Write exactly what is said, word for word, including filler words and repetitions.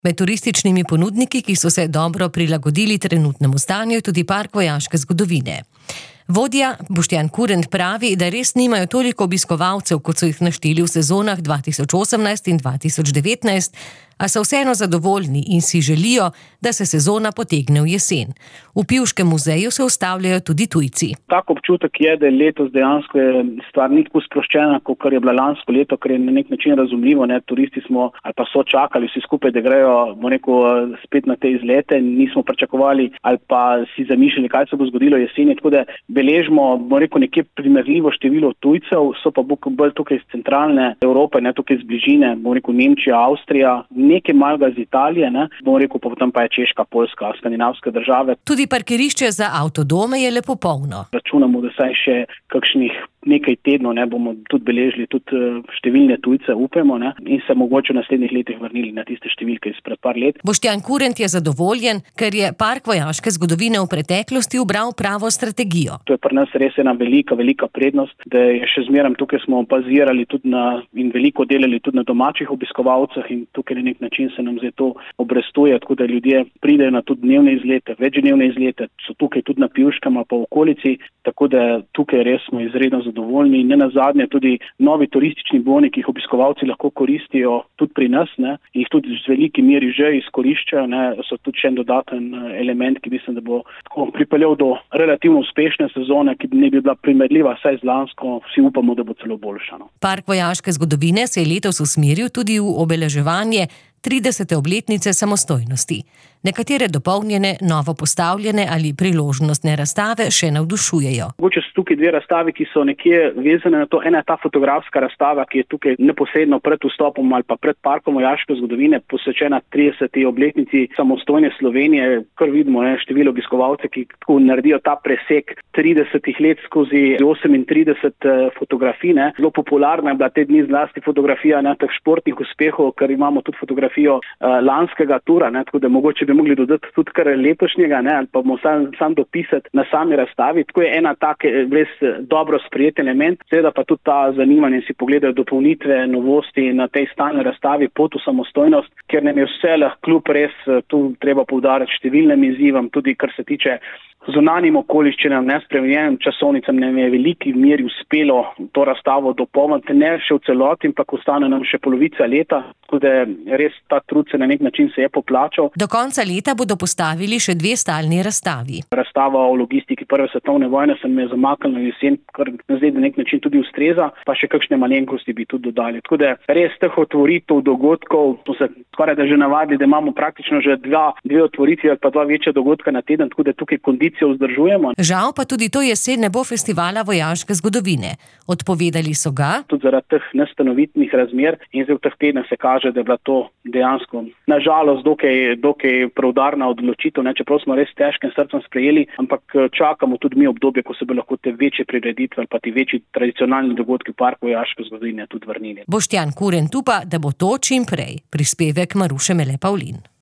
Med turističnimi ponudniki, ki so se dobro prilagodili trenutnemu stanju, je tudi Park vojaške zgodovine. Vodja Boštjan Kurent pravi, da res nimajo toliko obiskovalcev, kot so jih našteli v sezonah dva tisoč osemnajst in dva tisoč devetnajst, a so vseeno zadovoljni in si želijo, da se sezona potegne v jesen. V Pivškem muzeju se ustavljajo tudi tujci. Tak občutek je, da je letos dejansko stvar ni tako sproščena, kot je bila lansko leto, ker je na nek način razumljivo. Ne? Turisti smo ali pa so čakali vsi skupaj, da grejo rekel, spet na te izlete, nismo pričakovali ali pa si zamišljali, kaj se bo zgodilo jeseni, tako da beležimo rekel, nekje primerljivo število tujcev, so pa bolj tukaj iz centralne Evrope, ne tukaj iz bližine, rekel, Nemčija, Avstrija, nekaj malega iz Italije, ne, bom rekel, pa potem pa je Češka, Poljska, skandinavske države. Tudi parkirišče za avtodome je lepo polno. Računamo, da saj še kakšnih nekaj tednov ne bomo tudi beležili tudi številne tujce, upamo, ne, in se mogoče v naslednjih letih vrnili na tiste številke izpred par let. Boštjan Kurent je zadovoljen, ker je Park vojaške zgodovine v preteklosti ubral pravo strategijo. To je pri nas res ena velika, velika prednost, da je še zmeraj tukaj smo bazirali tudi na in veliko delali tudi na domačih obiskovalcih in tukaj na nek način se nam zdaj to obrestuje, tako da ljudje pridejo na tudi dnevne izlete, večdnevne izlete, so tukaj tudi na Pivškem ali pa v okolici, tako da tukaj res smo izredno zadovoljni in ne nazadnje tudi novi turistični boni, ki jih obiskovalci lahko koristijo tudi pri nas, ne, jih tudi z veliki meri že izkoriščajo, ne, so tudi še en dodaten element, ki mislim, da bo tako pripeljal do relativno uspešne sezone, ki ne bi bila primerljiva saj z lansko, vsi upamo, da bo celo boljša. No. Park vojaške zgodovine se je letos usmeril tudi v obeleževanje tridesete obletnice samostojnosti. Nekatere dopolnjene, novo postavljene ali priložnostne razstave še navdušujejo. Mogoče so tukaj dve razstavi, ki so nekje vezane na to. Ena je ta fotografska razstava, ki je tukaj neposredno pred vstopom ali pa pred Parkom vojaške zgodovine, posvečena trideseti obletnici samostojne Slovenije. Kar vidimo, je število obiskovalcev, ki tako naredijo ta presek tridesetih let skozi osemintrideset fotografij. Ne. Zelo popularna je bila te dni zlasti fotografija na teh športnih uspehov, ker imamo tudi fotografijo uh, lanskega tura, ne, tako da mogoče bi mogli dodati tudi kar letošnjega, ne, ali pa bomo sam, sam dopisati na sami razstavi. Tako je ena tak res dobro sprejet element, seveda pa tudi ta zanimanje si pogledajo dopolnitve, novosti na tej stalni razstavi Pot v samostojnost, ker nam je vse lahko kljub res tu treba poudariti številnim izzivom, tudi kar se tiče zunanjim okoliščinam, nespremenjenim časovnicam, nam je v veliki meri uspelo to razstavo dopolniti, ne še v celoti, ampak ostane nam še polovica leta, tako da res ta trud se na nek način se je poplačal. Do konca leta bodo postavili še dve stalni razstavi. Razstava o logistiki prve svetovne vojne se mi je zamaknila na jesen, kar zdaj na nek način tudi ustreza, pa še kakšne malenkosti bi tudi dodali. Tako da res teh otvoritev dogodkov, smo se skoraj da že navadili, da imamo praktično že dva, dve otvoritvi ali pa dva večja dogodka na teden, tako da tukaj kondicijo vzdržujemo. Žal pa tudi to jesen ne bo festivala vojaške zgodovine. Odpovedali so ga. Tudi zaradi teh nestanovitnih razmer in zdaj v teh tednih se kaže, da je bila to dejansko nažalost dokaj, dokaj preudarna odločitev, ne, čeprav smo res težkim srcem sprejeli, ampak čakamo tudi mi obdobje, ko se bo lahko te večje prireditve ali pa ti večji tradicionalni dogodki v Parku vojaške zgodovine tudi vrnili. Boštjan Kurent upa, da bo to čim prej. Prispevek Maruše Mele Pavlin.